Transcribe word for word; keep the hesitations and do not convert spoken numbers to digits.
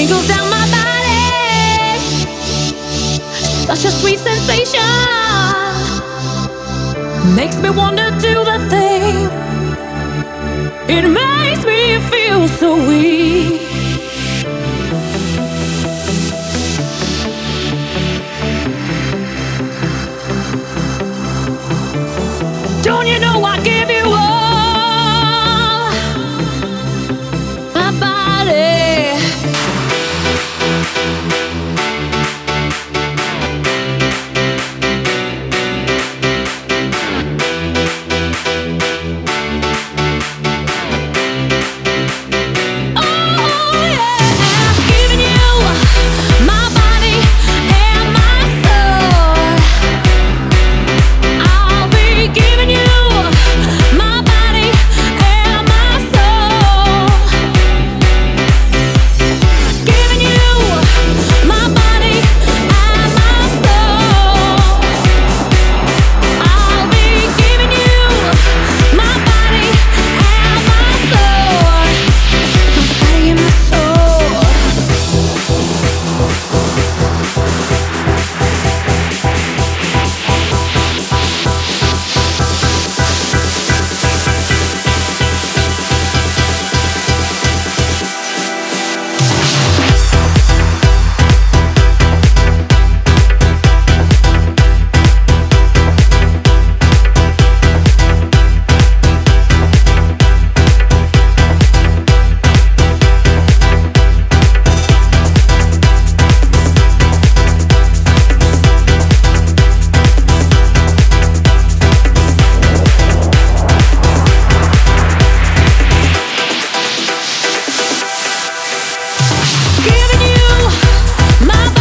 tingles down my body, such a sweet sensation. Makes me wanna do the thing. It makes me feel so weak. Don't you know I give you all my body? Oh yeah, I'm giving you my body and my soul. I'll be giving you my body and my soul. Giving you my body and my soul. I'll be giving you my body and my soul. My body and my soul. Giving you my body.